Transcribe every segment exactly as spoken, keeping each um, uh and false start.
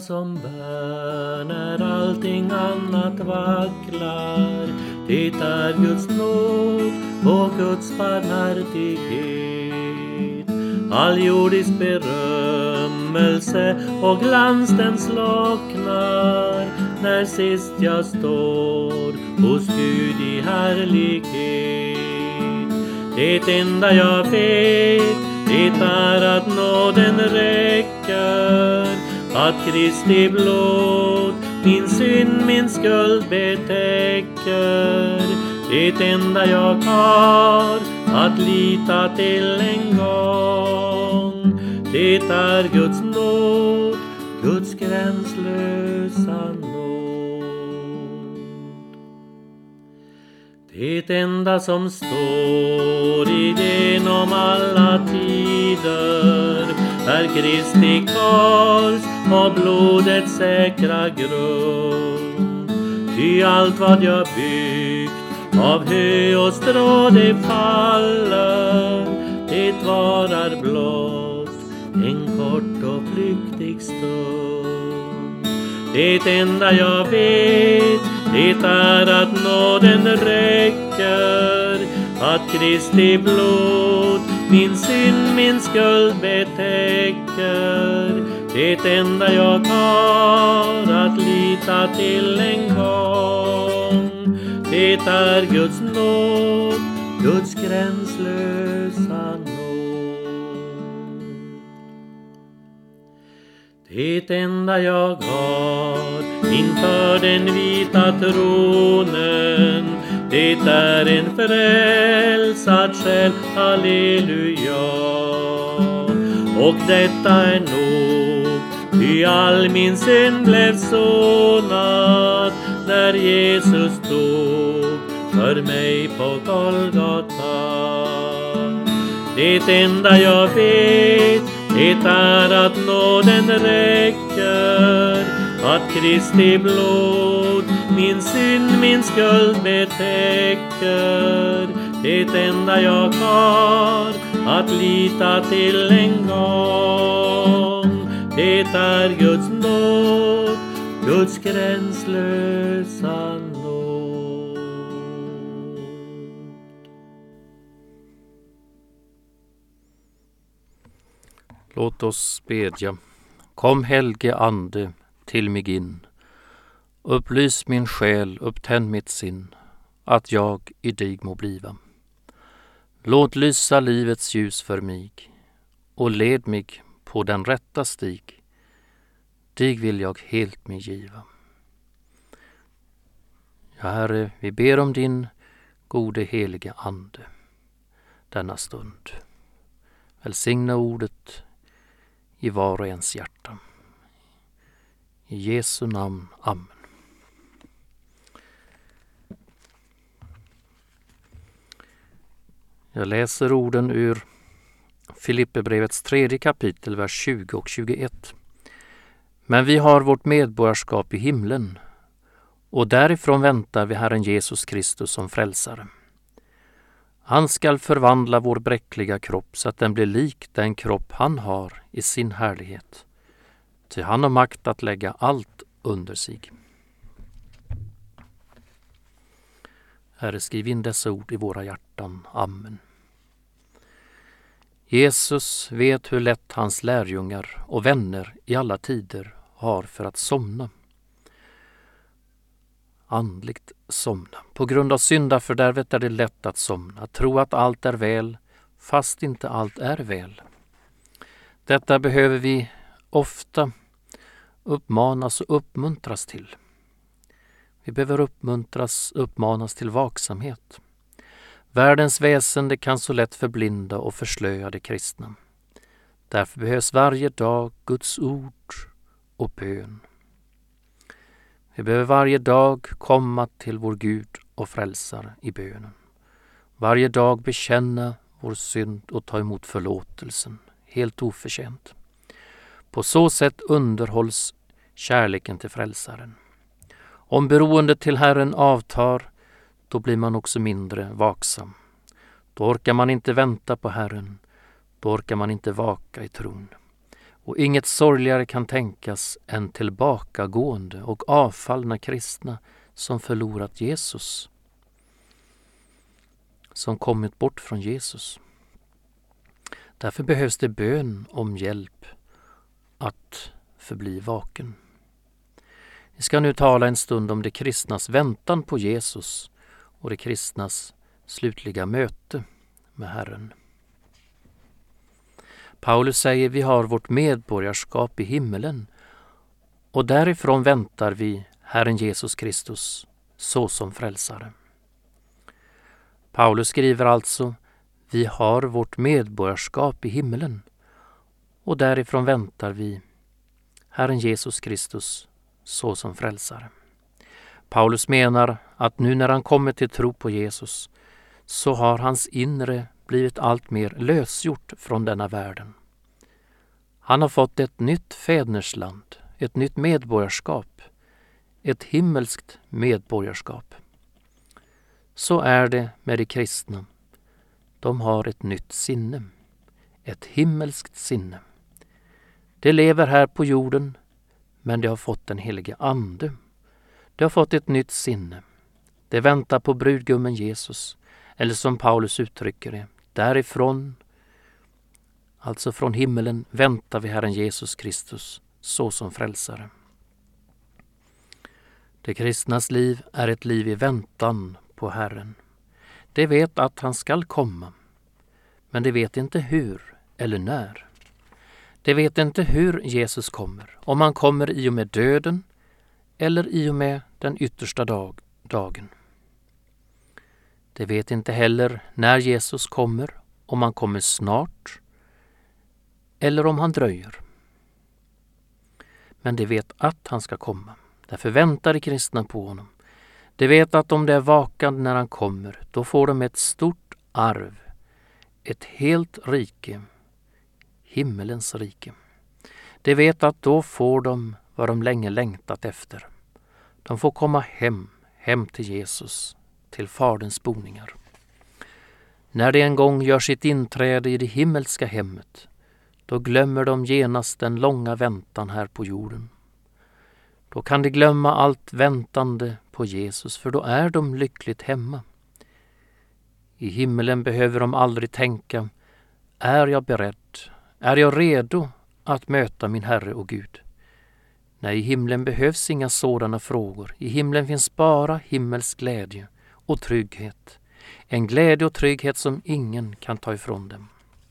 som bär när allting annat vacklar. Det är Guds nåd och Guds barmhärtighet. All jordisk berömmelse och glans den slocknar när sist jag står hos Gud i härlighet. Det enda jag vet, det är att nåden räcker, att Kristi blod min synd, min skuld betäcker. Det enda jag har att lita till en gång, det är Guds nåd, Guds gränslösa nåd. Det enda som står igenom alla tider är Kristi kors och blodets säkra grund. Ty allt vad jag byggt av hö och strå det faller, det varar blott en kort och flyktig stund. Det enda jag vet, det är att nåden räcker, att Kristi blod min synd, min skuld betäcker. Det enda jag har att lita till en gång, det är Guds nåd, Guds gränslösa nåd. Det enda jag har inför den vita tronen, det är en frälsad själ, halleluja. Och detta är nog, ty all min synd blev sonad när Jesus stod för mig på Golgata. Det enda jag vet, det är att nåden räcker, att Kristi blod min synd, min skuld betäcker. Det enda jag har att lita till en gång, det är Guds nåd, Guds gränslösa nåd. Låt oss bedja. Kom helge ande till mig in. Upplys min själ, upptänd mitt sinn, att jag i dig må bliva. Låt lysa livets ljus för mig och led mig på den rätta stig. Dig vill jag helt mig giva. Ja, Herre, vi ber om din gode helige ande denna stund. Välsigna ordet i var och ens hjärta. I Jesu namn, amen. Jag läser orden ur Filipperbrevets tredje kapitel, vers tjugo och tjugoett. Men vi har vårt medborgarskap i himlen, och därifrån väntar vi Herren Jesus Kristus som frälsare. Han skall förvandla vår bräckliga kropp så att den blir lik den kropp han har i sin härlighet. Ty han har makt att lägga allt under sig. Herre, skriv in dessa ord i våra hjärtan. Amen. Jesus vet hur lätt hans lärjungar och vänner i alla tider har för att somna. Andligt somna. På grund av syndafördärvet är det lätt att somna, att tro att allt är väl, fast inte allt är väl. Detta behöver vi ofta uppmanas och uppmuntras till. Vi behöver uppmuntras, uppmanas till vaksamhet. Världens väsende kan så lätt förblinda och förslöja det kristna. Därför behövs varje dag Guds ord och bön. Vi behöver varje dag komma till vår Gud och frälsare i bönen. Varje dag bekänna vår synd och ta emot förlåtelsen, helt oförtjänt. På så sätt underhålls kärleken till frälsaren. Om beroendet till Herren avtar, då blir man också mindre vaksam. Då orkar man inte vänta på Herren, då orkar man inte vaka i tron. Och inget sorgligare kan tänkas än tillbakagående och avfallna kristna som förlorat Jesus, som kommit bort från Jesus. Därför behövs det bön om hjälp att förbli vaken. Vi ska nu tala en stund om de kristnas väntan på Jesus och de kristnas slutliga möte med Herren. Paulus säger vi har vårt medborgarskap i himmelen och därifrån väntar vi Herren Jesus Kristus såsom frälsare. Paulus skriver alltså vi har vårt medborgarskap i himmelen och därifrån väntar vi Herren Jesus Kristus såsom frälsare. Paulus menar att nu när han kommer till tro på Jesus så har hans inre blivit allt mer lösgjort från denna världen. Han har fått ett nytt fädernesland, ett nytt medborgarskap, ett himmelskt medborgarskap. Så är det med de kristna. De har ett nytt sinne, ett himmelskt sinne. De lever här på jorden, men de har fått den helige ande. De har fått ett nytt sinne. De väntar på brudgummen Jesus, eller som Paulus uttrycker det, därifrån, alltså från himmelen, väntar vi Herren Jesus Kristus såsom frälsare. Det kristnas liv är ett liv i väntan på Herren. De vet att han skall komma, men de vet inte hur eller när. De vet inte hur Jesus kommer, om han kommer i och med döden eller i och med den yttersta dag, dagen. De vet inte heller när Jesus kommer, om han kommer snart eller om han dröjer. Men de vet att han ska komma. Därför väntar de kristna på honom. De vet att om det är vakande när han kommer, då får de ett stort arv, ett helt rike, himmelens rike. De vet att då får de vad de länge längtat efter. De får komma hem, hem till Jesus, till Faderns boningar. När de en gång gör sitt inträde i det himmelska hemmet, då glömmer de genast den långa väntan här på jorden. Då kan de glömma allt väntande på Jesus, för då är de lyckligt hemma. I himmelen behöver de aldrig tänka, är jag beredd? Är jag redo att möta min Herre och Gud? Nej, i himlen behövs inga sådana frågor. I himlen finns bara himmelsk glädje och trygghet. En glädje och trygghet som ingen kan ta ifrån dem.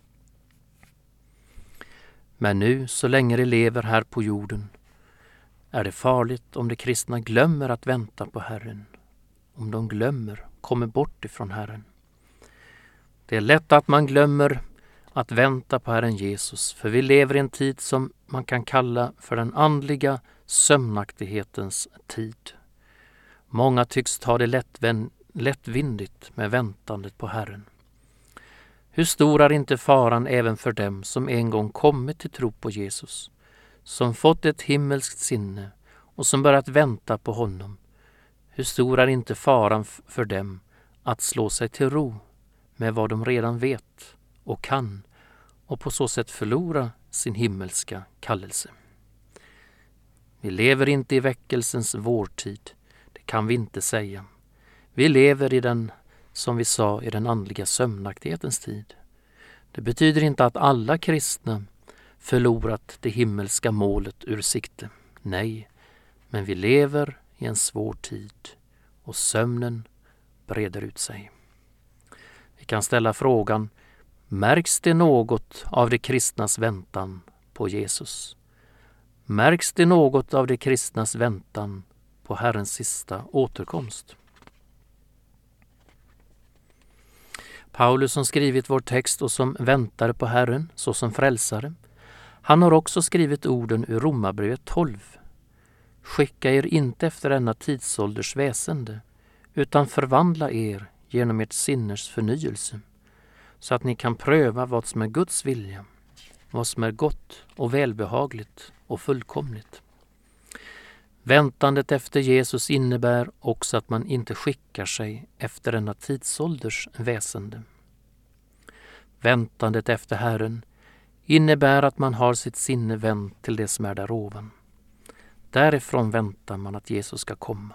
Men nu, så länge de lever här på jorden, är det farligt om de kristna glömmer att vänta på Herren. Om de glömmer, kommer bort ifrån Herren. Det är lätt att man glömmer att vänta på Herren Jesus, för vi lever i en tid som man kan kalla för den andliga sömnaktighetens tid. Många tycks ta det lättvin- lättvindigt med väntandet på Herren. Hur stor är inte faran även för dem som en gång kommit till tro på Jesus, som fått ett himmelskt sinne och som börjat vänta på honom? Hur stor är inte faran f- för dem att slå sig till ro med vad de redan vet och kan och på så sätt förlora sin himmelska kallelse. Vi lever inte i väckelsens vårtid, det kan vi inte säga. Vi lever i den, som vi sa, i den andliga sömnaktighetens tid. Det betyder inte att alla kristna förlorat det himmelska målet ur sikte. Nej, men vi lever i en svår tid och sömnen breder ut sig. Vi kan ställa frågan, märks det något av de kristnas väntan på Jesus? Märks det något av de kristnas väntan på Herrens sista återkomst? Paulus, som skrivit vår text och som väntade på Herren såsom frälsare, han har också skrivit orden ur Romarbrevet tolv. Skicka er inte efter denna tidsålders väsende, utan förvandla er genom ert sinnes förnyelse, så att ni kan pröva vad som är Guds vilja, vad som är gott och välbehagligt och fullkomligt. Väntandet efter Jesus innebär också att man inte skickar sig efter denna tidsålders väsende. Väntandet efter Herren innebär att man har sitt sinne vänt till det som är där ovan. Därifrån väntar man att Jesus ska komma.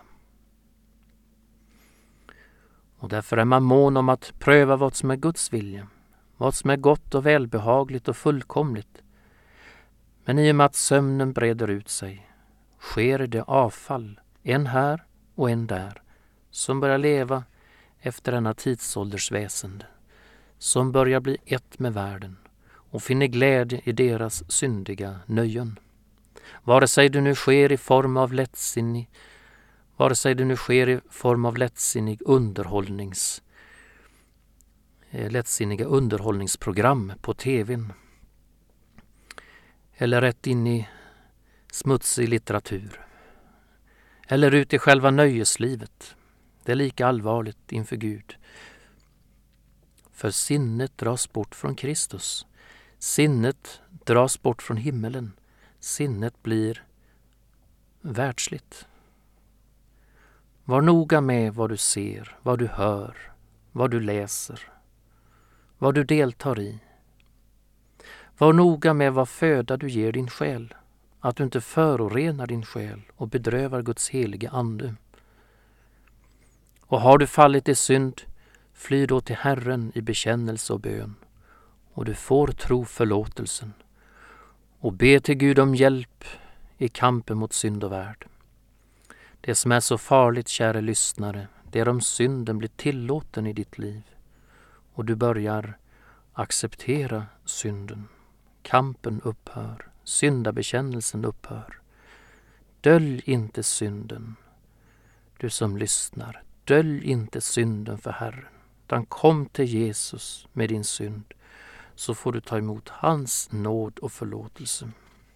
Och därför är man mån om att pröva vad som är Guds vilja, vad som är gott och välbehagligt och fullkomligt. Men i och med att sömnen breder ut sig sker det avfall, en här och en där, som börjar leva efter denna tidsålders väsende, som börjar bli ett med världen och finner glädje i deras syndiga nöjen. Vare sig det nu sker i form av lättsinnig, vare sig det nu sker i form av lättsinnig underhållnings, eh, lättsinniga underhållningsprogram på tvn, eller rätt in i smutsig litteratur, eller ut i själva nöjeslivet. Det är lika allvarligt inför Gud. För sinnet dras bort från Kristus. Sinnet dras bort från himmelen. Sinnet blir världsligt. Var noga med vad du ser, vad du hör, vad du läser, vad du deltar i. Var noga med vad föda du ger din själ, att du inte förorenar din själ och bedrövar Guds heliga ande. Och har du fallit i synd, fly då till Herren i bekännelse och bön, och du får tro förlåtelsen, och be till Gud om hjälp i kampen mot synd och värld. Det som är så farligt, kära lyssnare, det är om synden blir tillåten i ditt liv och du börjar acceptera synden. Kampen upphör, syndabekännelsen upphör. Dölj inte synden, du som lyssnar. Dölj inte synden för Herren, utan kom till Jesus med din synd, så får du ta emot hans nåd och förlåtelse.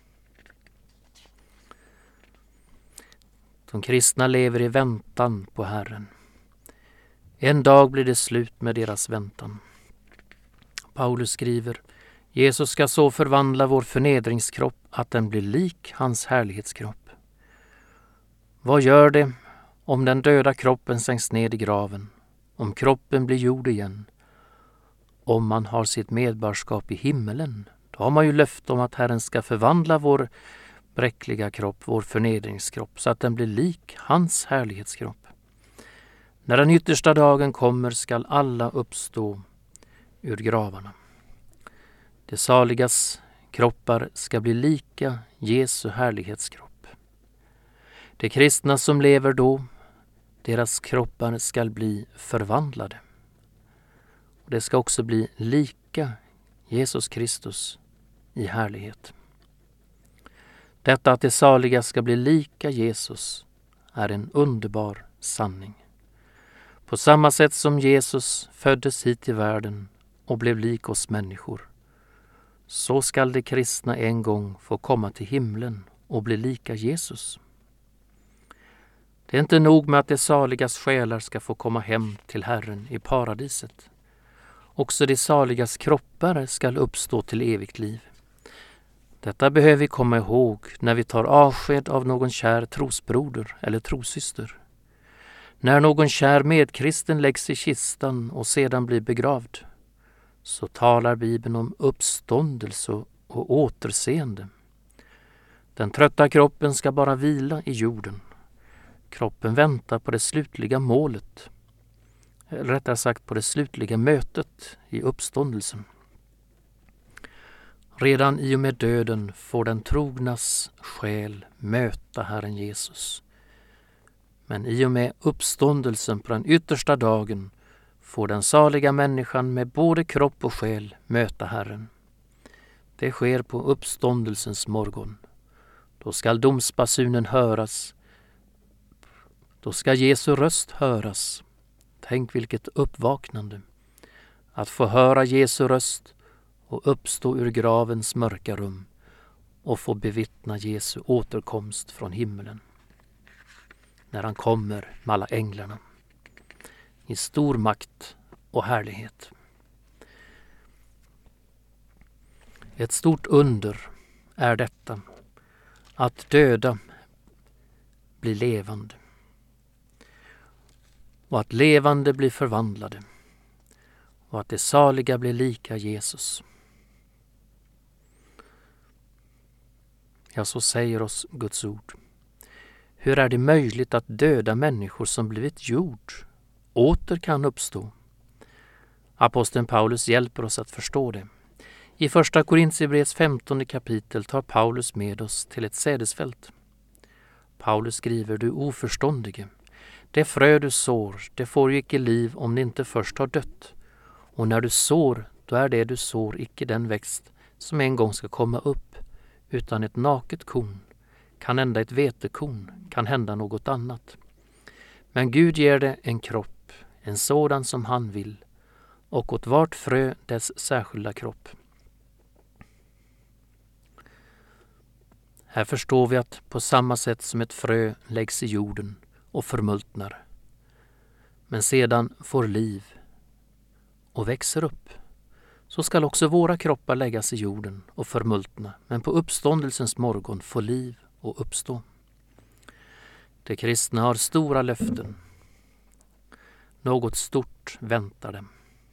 De kristna lever i väntan på Herren. En dag blir det slut med deras väntan. Paulus skriver: Jesus ska så förvandla vår förnedringskropp att den blir lik hans härlighetskropp. Vad gör det om den döda kroppen sänks ned i graven, om kroppen blir jord igen? Om man har sitt medborgarskap i himmelen, då har man ju löfte om att Herren ska förvandla vår bräckliga kropp, vår förnedringskropp, så att den blir lik hans härlighetskropp. När den yttersta dagen kommer skall alla uppstå ur gravarna. De saligas kroppar ska bli lika Jesu härlighetskropp. De kristna som lever då, deras kroppar ska bli förvandlade. Och det ska också bli lika Jesus Kristus i härlighet. Detta att de saliga ska bli lika Jesus är en underbar sanning. På samma sätt som Jesus föddes hit i världen och blev lik oss människor, så skall de kristna en gång få komma till himlen och bli lika Jesus. Det är inte nog med att de saligas själar ska få komma hem till Herren i paradiset. Också de saligas kroppar skall uppstå till evigt liv. Detta behöver vi komma ihåg när vi tar avsked av någon kär trosbroder eller trosyster. När någon kär medkristen läggs i kistan och sedan blir begravd, så talar Bibeln om uppståndelse och återseende. Den trötta kroppen ska bara vila i jorden. Kroppen väntar på det slutliga målet, eller rättare sagt på det slutliga mötet i uppståndelsen. Redan i och med döden får den trognas själ möta Herren Jesus. Men i och med uppståndelsen på den yttersta dagen får den saliga människan med både kropp och själ möta Herren. Det sker på uppståndelsens morgon. Då skall domsbasunen höras. Då ska Jesu röst höras. Tänk vilket uppvaknande. Att få höra Jesu röst och uppstå ur gravens mörka rum och få bevittna Jesu återkomst från himmelen. När han kommer med alla änglarna i stor makt och härlighet. Ett stort under är detta, att döda blir levande och att levande blir förvandlade och att det saliga blir lika Jesus. Ja, så säger oss Guds ord. Hur är det möjligt att döda människor som blivit jord åter kan uppstå? Aposteln Paulus hjälper oss att förstå det. I första Korintierbrevets femtonde kapitel tar Paulus med oss till ett sädesfält. Paulus skriver: du oförståndige, det frö du sår, det får ju icke liv om det inte först har dött. Och när du sår, då är det du sår icke den växt som en gång ska komma upp, utan ett naket korn, kan hända ett vetekorn, kan hända något annat. Men Gud ger det en kropp, en sådan som han vill, och åt vart frö dess särskilda kropp. Här förstår vi att på samma sätt som ett frö läggs i jorden och förmultnar, men sedan får liv och växer upp, så skall också våra kroppar läggas i jorden och förmultna, men på uppståndelsens morgon få liv och uppstå. De kristna har stora löften. Något stort väntar dem.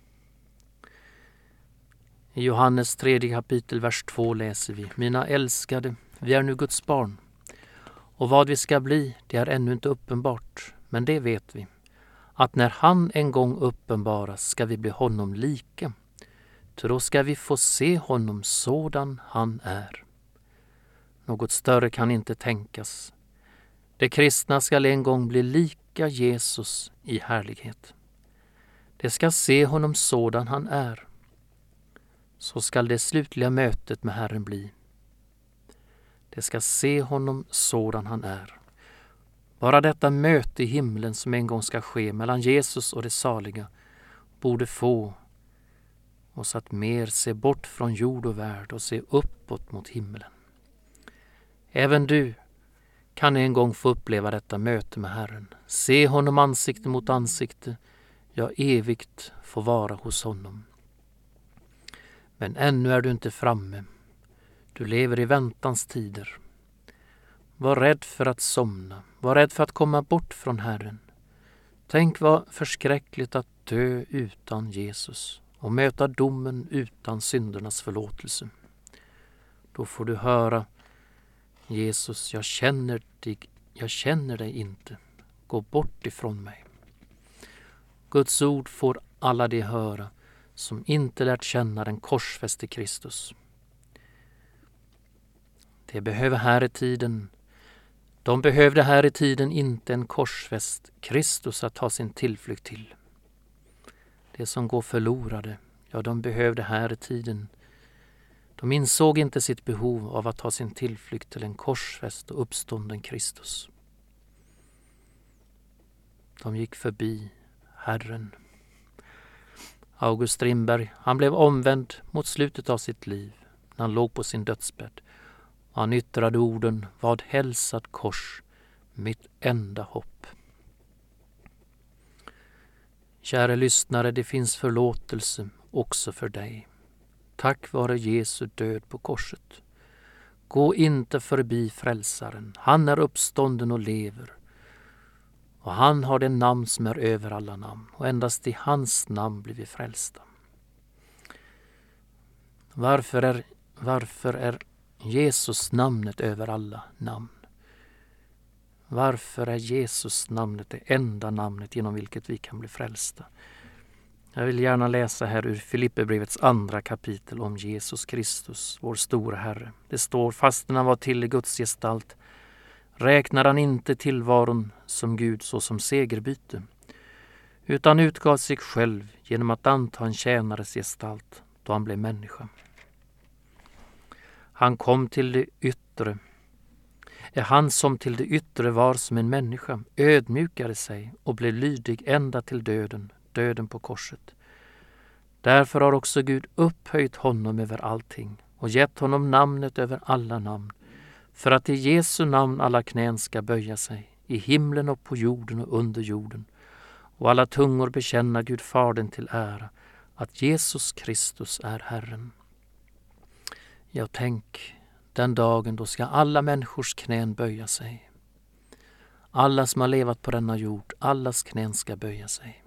I Johannes tredje kapitel, vers två läser vi: mina älskade, vi är nu Guds barn, och vad vi ska bli, det är ännu inte uppenbart, men det vet vi, att när han en gång uppenbaras ska vi bli honom lika, för då ska vi få se honom sådan han är. Något större kan inte tänkas. De kristna skall en gång bli lika Jesus i härlighet. De ska se honom sådan han är. Så skall det slutliga mötet med Herren bli. De ska se honom sådan han är. Bara detta möte i himlen som en gång ska ske mellan Jesus och det saliga borde få oss att mer se bort från jord och värld och se uppåt mot himlen. Även du kan en gång få uppleva detta möte med Herren. Se honom ansikte mot ansikte, ja, evigt få vara hos honom. Men ännu är du inte framme. Du lever i väntans tider. Var rädd för att somna. Var rädd för att komma bort från Herren. Tänk vad förskräckligt att dö utan Jesus och möta domen utan syndernas förlåtelse. Då får du höra: Jesus, jag känner dig, jag känner dig inte. Gå bort ifrån mig. Guds ord får alla de höra som inte lärt känna den korsfäste Kristus. De behöver här i tiden, de behövde här i tiden inte en korsfäst Kristus att ta sin tillflykt till. De som går förlorade, ja, de behövde här i tiden. De insåg inte sitt behov av att ta sin tillflykt till en korsfäst och uppstånden Kristus. De gick förbi Herren. August Strindberg, han blev omvänd mot slutet av sitt liv när han låg på sin dödsbädd. Han yttrade orden: vad hälsat kors, mitt enda hopp. Kära lyssnare, det finns förlåtelse också för dig. Tack vare Jesu död på korset. Gå inte förbi frälsaren. Han är uppstånden och lever. Och han har den namn som är över alla namn. Och endast i hans namn blir vi frälsta. Varför är, varför är Jesus namnet över alla namn? Varför är Jesus namnet det enda namnet genom vilket vi kan bli frälsta? Jag vill gärna läsa här ur Filipperbrevets andra kapitel om Jesus Kristus, vår stora Herre. Det står: fastän han var till i Guds gestalt räknar han inte tillvaron som Gud så som segerbyte, utan utgav sig själv genom att anta en tjänares gestalt då han blev människa. Han kom till det yttre. Är han som till det yttre var som en människa, ödmjukade sig och blev lydig ända till döden, döden på korset. Därför har också Gud upphöjt honom över allting och gett honom namnet över alla namn, för att i Jesu namn alla knän ska böja sig, i himlen och på jorden och under jorden, och alla tungor bekänna Gud Fadern till ära, att Jesus Kristus är Herren. Ja, tänk, den dagen då ska alla människors knän böja sig. Alla som har levat på denna jord, allas knän ska böja sig.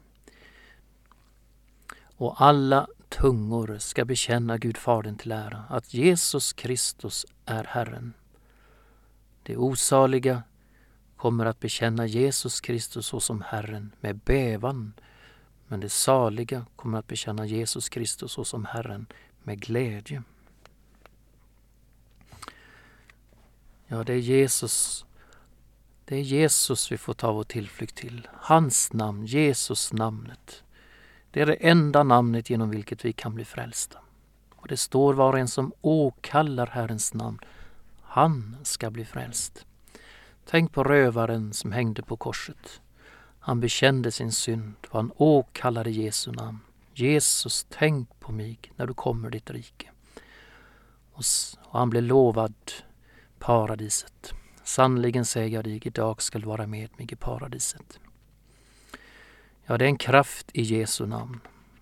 Och alla tungor ska bekänna Gud Fadern till ära, att Jesus Kristus är Herren. De osaliga kommer att bekänna Jesus Kristus såsom Herren med bävan, men de saliga kommer att bekänna Jesus Kristus såsom Herren med glädje. Ja, det är Jesus. Det är Jesus vi får ta vår tillflykt till. Hans namn, Jesus namnet. Det är det enda namnet genom vilket vi kan bli frälsta. Och det står var och en som åkallar Herrens namn, han ska bli frälst. Tänk på rövaren som hängde på korset. Han bekände sin synd och han åkallade Jesu namn. Jesus, tänk på mig när du kommer ditt rike. Och, och han blev lovad paradiset. Sannligen säger jag dig, idag ska du vara med mig i paradiset. Ja, det är en kraft i Jesu namn.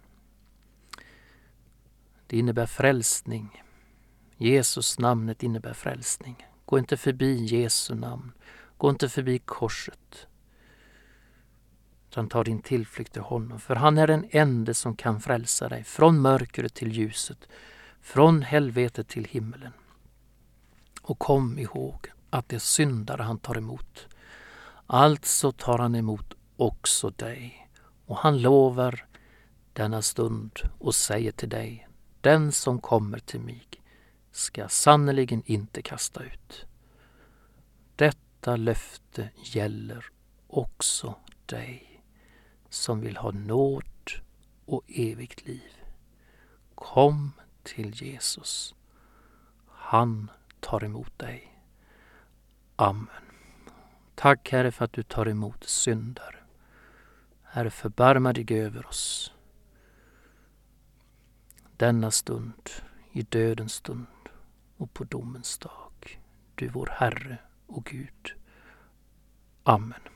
Det innebär frälsning. Jesus namnet innebär frälsning. Gå inte förbi Jesu namn. Gå inte förbi korset. Utan ta din tillflykt till honom. För han är den enda som kan frälsa dig. Från mörkret till ljuset. Från helvetet till himmelen. Och kom ihåg att det är syndare han tar emot. Alltså tar han emot också dig. Och han lovar denna stund och säger till dig: den som kommer till mig ska sannoliken inte kasta ut. Detta löfte gäller också dig som vill ha nåd och evigt liv. Kom till Jesus. Han tar emot dig. Amen. Tack Herre för att du tar emot syndare. Herre, förbarma dig över oss. Denna stund, i dödens stund och på domens dag. Du vår Herre och Gud. Amen.